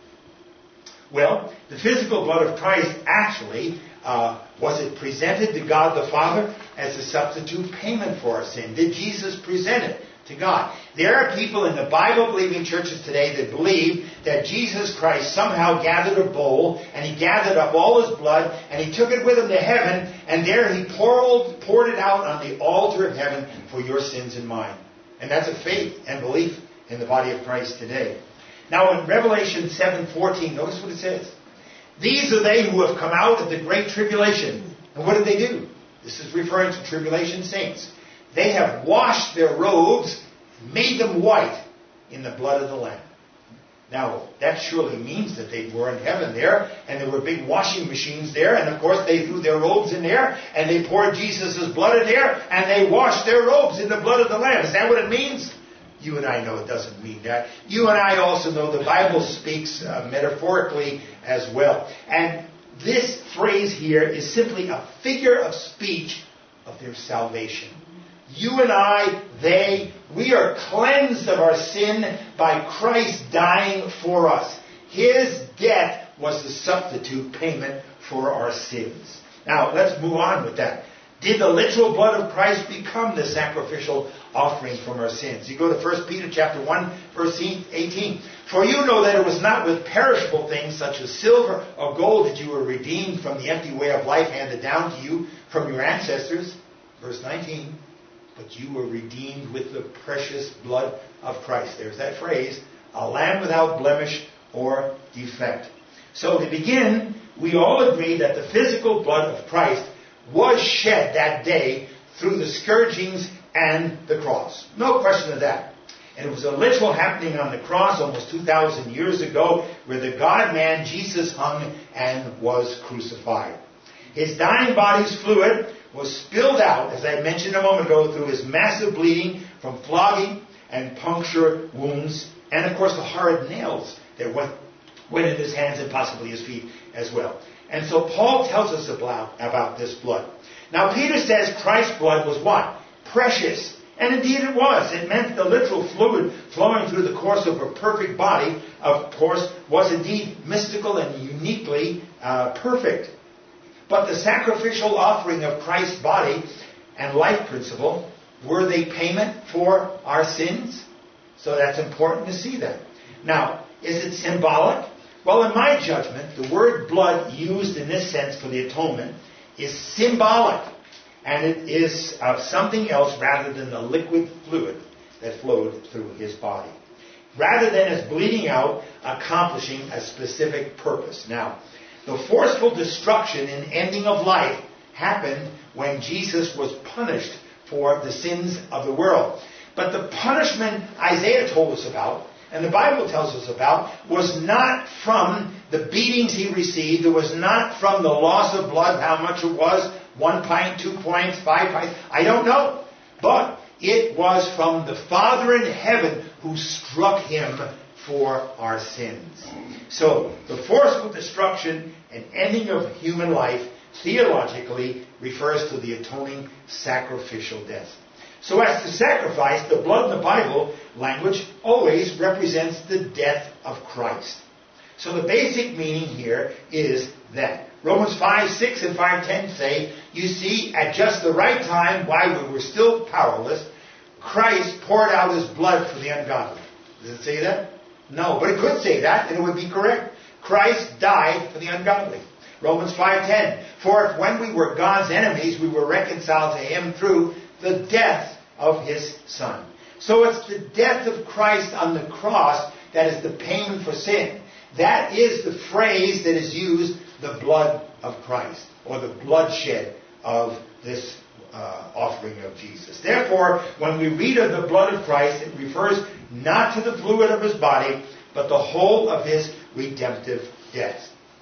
Well, the physical blood of Christ actually, uh, was it presented to God the Father as a substitute payment for our sin? Did Jesus present it to God? There are people in the Bible-believing churches today that believe that Jesus Christ somehow gathered a bowl and he gathered up all his blood and he took it with him to heaven, and there he poured, poured it out on the altar of heaven for your sins and mine. And that's a faith and belief in the body of Christ today. Now in Revelation seven fourteen, notice what it says. These are they who have come out of the great tribulation. And what did they do? This is referring to tribulation saints. They have washed their robes, made them white in the blood of the Lamb. Now, that surely means that they were in heaven there, and there were big washing machines there, and of course they threw their robes in there, and they poured Jesus' blood in there, and they washed their robes in the blood of the Lamb. Is that what it means? You and I know it doesn't mean that. You and I also know the Bible speaks uh, metaphorically as well. And this phrase here is simply a figure of speech of their salvation. You and I, they, we are cleansed of our sin by Christ dying for us. His death was the substitute payment for our sins. Now, let's move on with that. Did the literal blood of Christ become the sacrificial offering from our sins. You go to First Peter chapter one, verse eighteen. For you know that it was not with perishable things such as silver or gold that you were redeemed from the empty way of life handed down to you from your ancestors. Verse nineteen. But you were redeemed with the precious blood of Christ. There's that phrase. A lamb without blemish or defect. So to begin, we all agree that the physical blood of Christ was shed that day through the scourgings and the cross. No question of that. And it was a literal happening on the cross almost two thousand years ago where the God-man Jesus hung and was crucified. His dying body's fluid was spilled out, as I mentioned a moment ago, through his massive bleeding from flogging and puncture wounds, and of course the horrid nails that went, went in his hands and possibly his feet as well. And so Paul tells us about, about this blood. Now Peter says Christ's blood was what? Precious. And indeed it was. It meant the literal fluid flowing through the course of a perfect body, of course, was indeed mystical and uniquely uh, perfect. But the sacrificial offering of Christ's body and life principle, were they payment for our sins? So that's important to see that. Now, is it symbolic? Well, in my judgment, the word blood used in this sense for the atonement is symbolic. And it is of something else rather than the liquid fluid that flowed through his body. Rather than as bleeding out, accomplishing a specific purpose. Now, the forceful destruction and ending of life happened when Jesus was punished for the sins of the world. But the punishment Isaiah told us about, and the Bible tells us about, was not from the beatings he received. It was not from the loss of blood, how much it was, one pint, two pints, five pints, I don't know. But it was from the Father in heaven who struck him for our sins. So, the forceful destruction and ending of human life theologically refers to the atoning sacrificial death. So as to sacrifice, the blood in the Bible language always represents the death of Christ. So the basic meaning here is that Romans five six and five ten say, you see, at just the right time, while we were still powerless, Christ poured out his blood for the ungodly. Does it say that? No, but it could say that, and it would be correct. Christ died for the ungodly. Romans five ten, for if when we were God's enemies, we were reconciled to him through the death of his Son. So it's the death of Christ on the cross that is the payment for sin. That is the phrase that is used, the blood of Christ, or the bloodshed of this uh, offering of Jesus. Therefore, when we read of the blood of Christ, it refers not to the fluid of his body, but the whole of his redemptive death.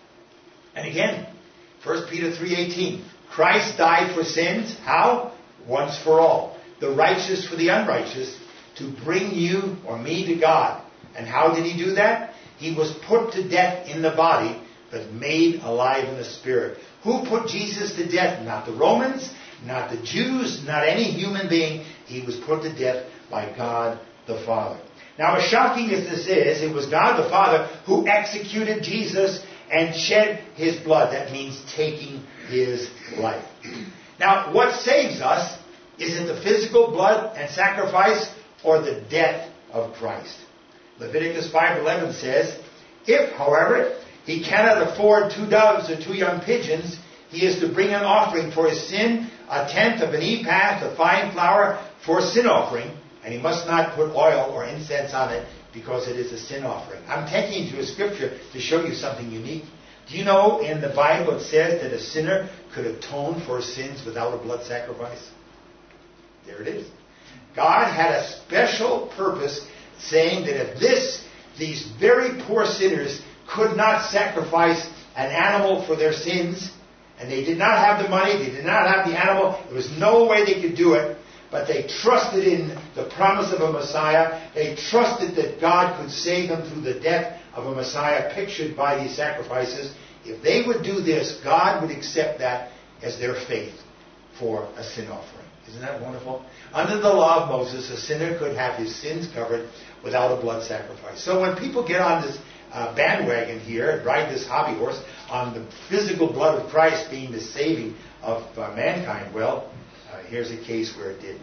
And again, First Peter three eighteen, Christ died for sins. How? Once for all. The righteous for the unrighteous, to bring you or me to God. And how did he do that? He was put to death in the body, but made alive in the spirit. Who put Jesus to death? Not the Romans, not the Jews, not any human being. He was put to death by God the Father. Now, as shocking as this is, it was God the Father who executed Jesus and shed his blood. That means taking his life. Now, what saves us? Is it the physical blood and sacrifice or the death of Christ? Leviticus five eleven says, if, however, he cannot afford two doves or two young pigeons, he is to bring an offering for his sin, a tenth of an ephah of fine flour for a sin offering, and he must not put oil or incense on it because it is a sin offering. I'm taking you to a scripture to show you something unique. Do you know in the Bible it says that a sinner could atone for sins without a blood sacrifice? There it is. God had a special purpose saying that if this, these very poor sinners could not sacrifice an animal for their sins, and they did not have the money, they did not have the animal, there was no way they could do it, but they trusted in the promise of a Messiah, they trusted that God could save them through the death of a Messiah pictured by these sacrifices. If they would do this, God would accept that as their faith for a sin offering. Isn't that wonderful? Under the law of Moses, a sinner could have his sins covered without a blood sacrifice. So when people get on this uh, bandwagon here and ride this hobby horse on the physical blood of Christ being the saving of uh, mankind, well, uh, here's a case where it didn't.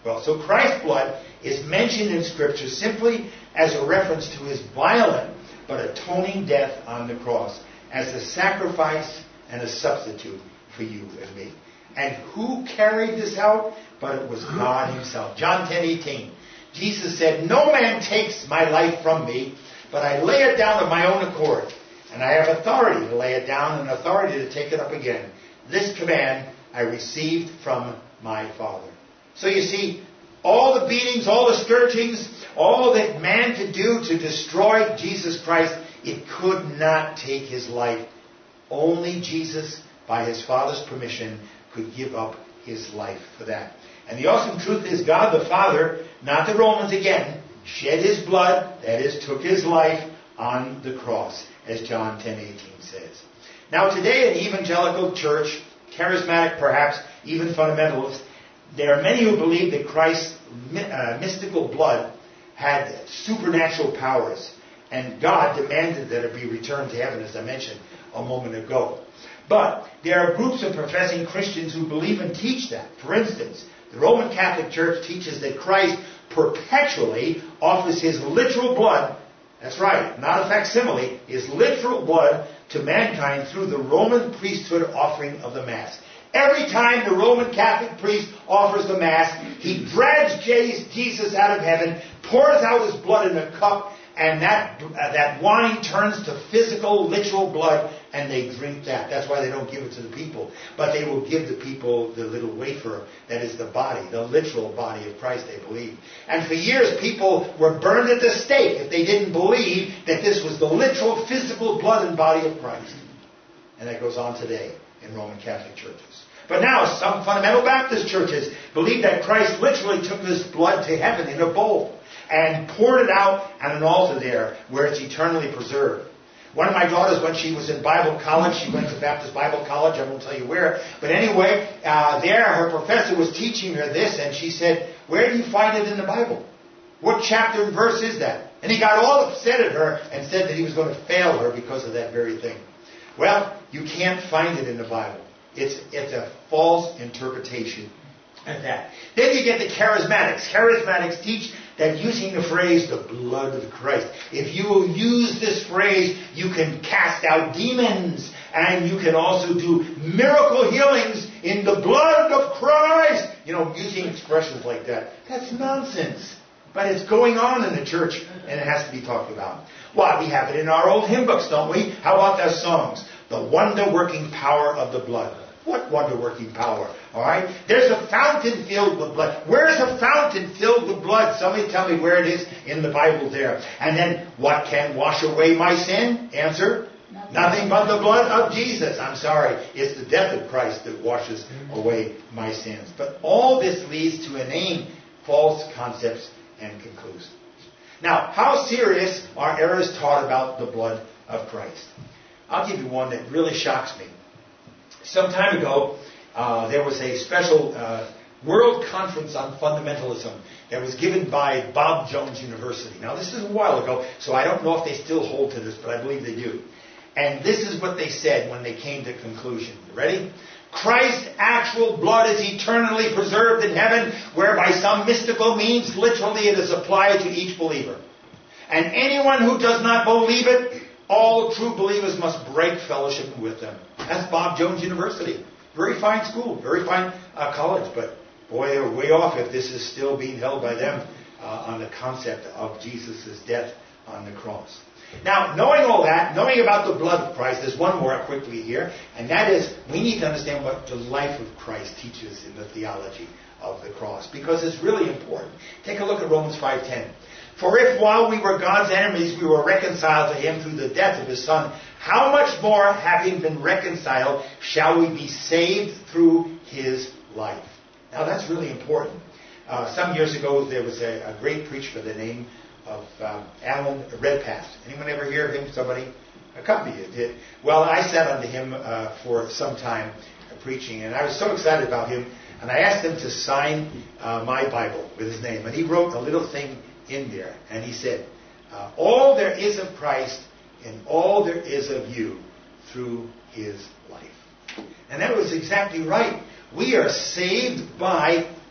Well, so Christ's blood is mentioned in Scripture simply as a reference to his violent but atoning death on the cross as a sacrifice and a substitute for you and me. And who carried this out? But it was God himself. John ten eighteen. Jesus said, "No man takes my life from me, but I lay it down of my own accord. And I have authority to lay it down and authority to take it up again. This command I received from my Father." So you see, all the beatings, all the scourgings, all that man could do to destroy Jesus Christ, it could not take his life. Only Jesus, by his Father's permission, could give up his life for that. And the awesome truth is God the Father, not the Romans again, shed his blood, that is, took his life on the cross, as John ten eighteen says. Now today in evangelical church, charismatic perhaps, even fundamentalists, there are many who believe that Christ's uh, mystical blood had supernatural powers, and God demanded that it be returned to heaven, as I mentioned a moment ago. But there are groups of professing Christians who believe and teach that. For instance, the Roman Catholic Church teaches that Christ perpetually offers his literal blood, that's right, not a facsimile, his literal blood to mankind through the Roman priesthood offering of the Mass. Every time the Roman Catholic priest offers the Mass, he drags Jesus out of heaven, pours out his blood in a cup, and that uh, that wine turns to physical, literal blood, and they drink that. That's why they don't give it to the people. But they will give the people the little wafer that is the body, the literal body of Christ, they believe. And for years, people were burned at the stake if they didn't believe that this was the literal, physical blood and body of Christ. And that goes on today in Roman Catholic churches. But now, some fundamental Baptist churches believe that Christ literally took his blood to heaven in a bowl and poured it out on an altar there where it's eternally preserved. One of my daughters, when she was in Bible college, she went to Baptist Bible College, I won't tell you where, but anyway, uh, there her professor was teaching her this, and she said, "Where do you find it in the Bible? What chapter and verse is that?" And he got all upset at her and said that he was going to fail her because of that very thing. Well, you can't find it in the Bible. It's, it's a false interpretation of that. Then you get the charismatics. Charismatics teach that using the phrase, the blood of Christ, if you will use this phrase, you can cast out demons, and you can also do miracle healings in the blood of Christ. You know, using expressions like that. That's nonsense. But it's going on in the church, and it has to be talked about. Well, we have it in our old hymn books, don't we? How about their songs? The wonder-working power of the blood. What wonder-working power? All right? There's a fountain filled with blood. Where's a fountain filled with blood? Somebody tell me where it is in the Bible there. And then, what can wash away my sin? Answer, nothing, nothing but the blood of Jesus. I'm sorry. It's the death of Christ that washes away my sins. But all this leads to inane false concepts and conclusions. Now, how serious are errors taught about the blood of Christ? I'll give you one that really shocks me. Some time ago, uh, there was a special uh, World Conference on Fundamentalism that was given by Bob Jones University. Now, this is a while ago, so I don't know if they still hold to this, but I believe they do. And this is what they said when they came to conclusion. You ready? Christ's actual blood is eternally preserved in heaven, where by some mystical means, literally, it is applied to each believer. And anyone who does not believe it, all true believers must break fellowship with them. That's Bob Jones University. Very fine school, very fine uh, college, but boy, they're way off if this is still being held by them uh, on the concept of Jesus' death on the cross. Now, knowing all that, knowing about the blood of Christ, there's one more quickly here, and that is we need to understand what the life of Christ teaches in the theology of the cross, because it's really important. Take a look at Romans five ten. For if while we were God's enemies, we were reconciled to him through the death of his Son, how much more, having been reconciled, shall we be saved through his life? Now that's really important. Uh, some years ago, there was a, a great preacher by the name of um, Alan Redpath. Anyone ever hear of him? Somebody? A couple of you did. Well, I sat under him uh, for some time uh, preaching, and I was so excited about him, and I asked him to sign uh, my Bible with his name, and he wrote a little thing in there, and he said, uh, all there is of Christ and all there is of you through his life. And that was exactly right. We are saved by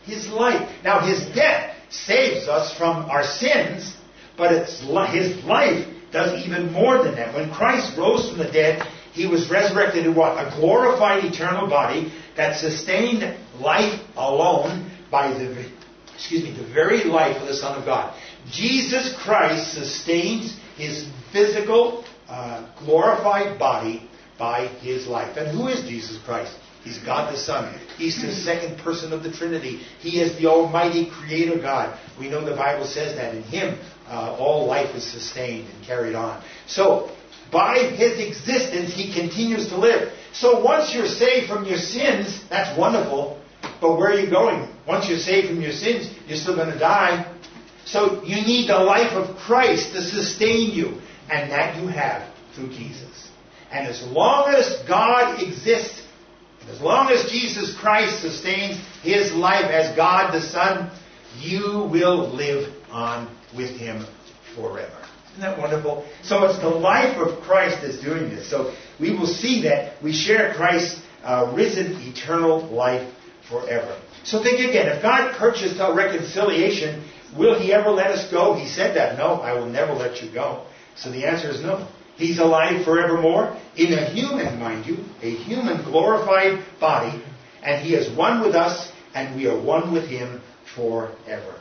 His life. Now, His death saves us from our sins, but it's His life does even more than that. When Christ rose from the dead, He was resurrected in what? A glorified eternal body that sustained life alone by the, excuse me, the very life of the Son of God. Jesus Christ sustains His physical, uh, glorified body by His life. And who is Jesus Christ? He's God the Son. He's the second person of the Trinity. He is the Almighty Creator God. We know the Bible says that in Him uh, all life is sustained and carried on. So, by His existence, He continues to live. So once you're saved from your sins, that's wonderful. But where are you going? Once you're saved from your sins, you're still going to die. So you need the life of Christ to sustain you. And that you have through Jesus. And as long as God exists, as long as Jesus Christ sustains His life as God the Son, you will live on with Him forever. Isn't that wonderful? So it's the life of Christ that's doing this. So we will see that we share Christ's uh, risen eternal life forever. So think again, if God purchased our reconciliation, will He ever let us go? He said that. No, I will never let you go. So the answer is no. He's alive forevermore in a human, mind you, a human glorified body, and He is one with us, and we are one with Him forever.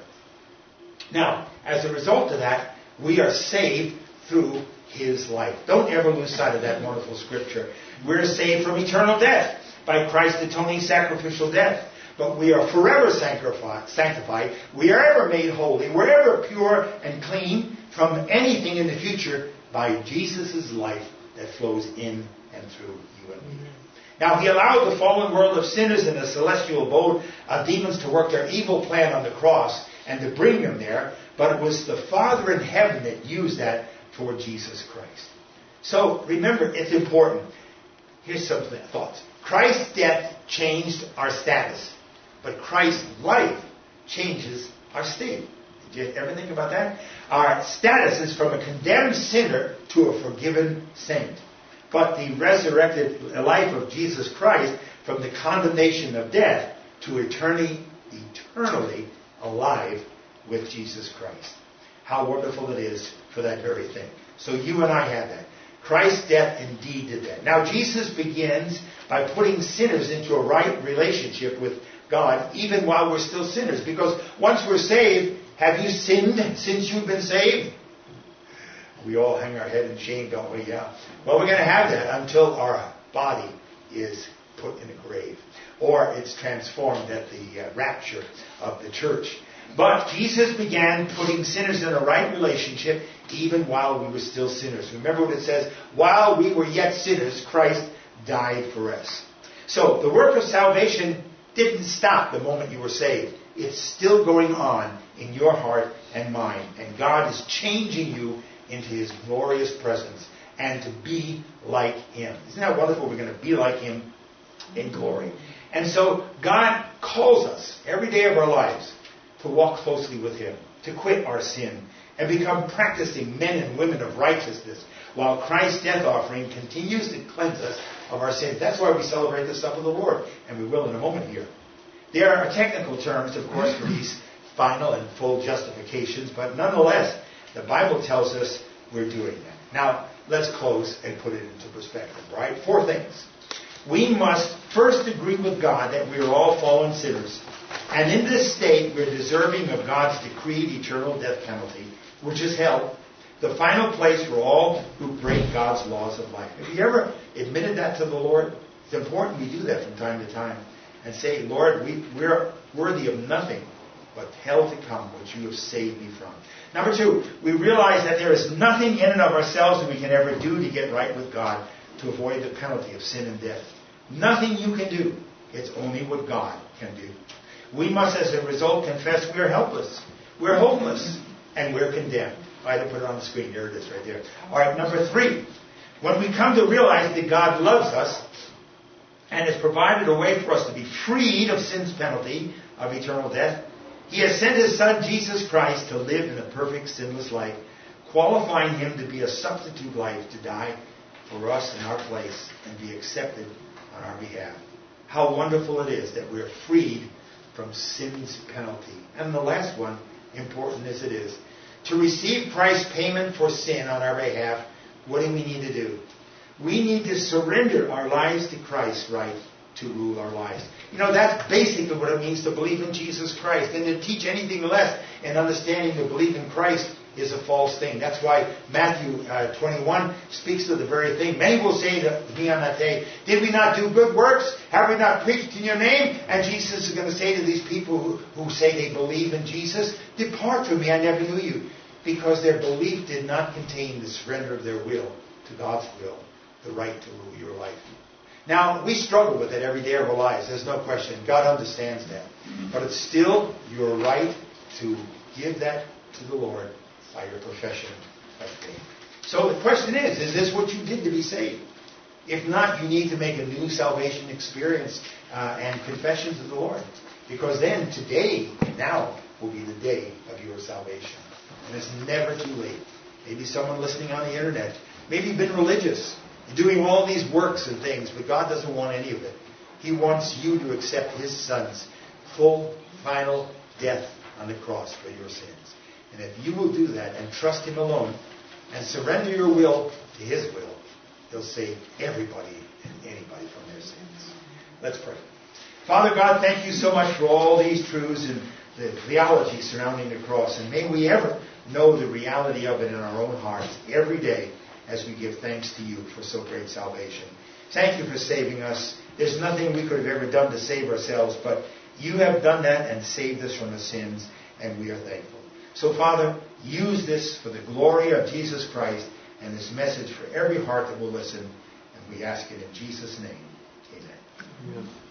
Now, as a result of that, we are saved through His life. Don't ever lose sight of that wonderful scripture. We're saved from eternal death by Christ's atoning sacrificial death. But we are forever sanctified. We are ever made holy. We're ever pure and clean from anything in the future by Jesus' life that flows in and through you and me. Now, He allowed the fallen world of sinners in the celestial abode of demons to work their evil plan on the cross and to bring them there, but it was the Father in heaven that used that for Jesus Christ. So, remember, it's important. Here's some thoughts. Christ's death changed our status, but Christ's life changes our state. Did you ever think about that? Our status is from a condemned sinner to a forgiven saint. But the resurrected life of Jesus Christ from the condemnation of death to eternity, eternally alive with Jesus Christ. How wonderful it is for that very thing. So you and I have that. Christ's death indeed did that. Now Jesus begins by putting sinners into a right relationship with God even while we're still sinners. Because once we're saved, have you sinned since you've been saved? We all hang our head in shame, don't we? Yeah. Well, we're going to have that until our body is put in a grave. Or it's transformed at the uh, rapture of the church. But Jesus began putting sinners in a right relationship even while we were still sinners. Remember what it says, while we were yet sinners, Christ died for us. So the work of salvation didn't stop the moment you were saved. It's still going on in your heart and mind. And God is changing you into His glorious presence and to be like Him. Isn't that wonderful? We're going to be like Him in glory. And so God calls us every day of our lives to walk closely with Him, to quit our sin, and become practicing men and women of righteousness, while Christ's death offering continues to cleanse us of our sins. That's why we celebrate the supper of the Lord, and we will in a moment here. There are technical terms, of course, for these final and full justifications, but nonetheless, the Bible tells us we're doing that. Now, let's close and put it into perspective, right? Four things. We must first agree with God that we are all fallen sinners. And in this state, we're deserving of God's decreed eternal death penalty, which is hell, the final place for all who break God's laws of life. Have you ever admitted that to the Lord? It's important we do that from time to time and say, Lord, we, we're worthy of nothing but hell to come, which you have saved me from. Number two, we realize that there is nothing in and of ourselves that we can ever do to get right with God to avoid the penalty of sin and death. Nothing you can do. It's only what God can do. We must, as a result, confess we are helpless, we're hopeless, and we're condemned. I had to put it on the screen. There it is right there. All right, number three. When we come to realize that God loves us and has provided a way for us to be freed of sin's penalty of eternal death, He has sent His Son, Jesus Christ, to live in a perfect, sinless life, qualifying Him to be a substitute life, to die for us in our place and be accepted on our behalf. How wonderful it is that we're freed from sin's penalty. And the last one, important as it is, to receive Christ's payment for sin on our behalf, what do we need to do? We need to surrender our lives to Christ's right to rule our lives. You know, that's basically what it means to believe in Jesus Christ. And to teach anything less and understanding to believe in Christ is a false thing. That's why Matthew uh, twenty-one speaks to the very thing. Many will say to me on that day, did we not do good works? Have we not preached in your name? And Jesus is going to say to these people who, who say they believe in Jesus, depart from me, I never knew you. Because their belief did not contain the surrender of their will to God's will, the right to rule your life. Now, we struggle with it every day of our lives. There's no question. God understands that. But it's still your right to give that to the Lord by your profession of faith. So the question is, is this what you did to be saved? If not, you need to make a new salvation experience uh, and confession to the Lord. Because then, today, now, will be the day of your salvation. And it's never too late. Maybe someone listening on the internet, maybe you've been religious, doing all these works and things, but God doesn't want any of it. He wants you to accept His Son's full, final death on the cross for your sins. And if you will do that and trust Him alone and surrender your will to His will, He'll save everybody and anybody from their sins. Let's pray. Father God, thank you so much for all these truths and the theology surrounding the cross. And may we ever know the reality of it in our own hearts every day as we give thanks to you for so great salvation. Thank you for saving us. There's nothing we could have ever done to save ourselves, but you have done that and saved us from the sins, and we are thankful. So, Father, use this for the glory of Jesus Christ and this message for every heart that will listen, and we ask it in Jesus' name. Amen. Amen.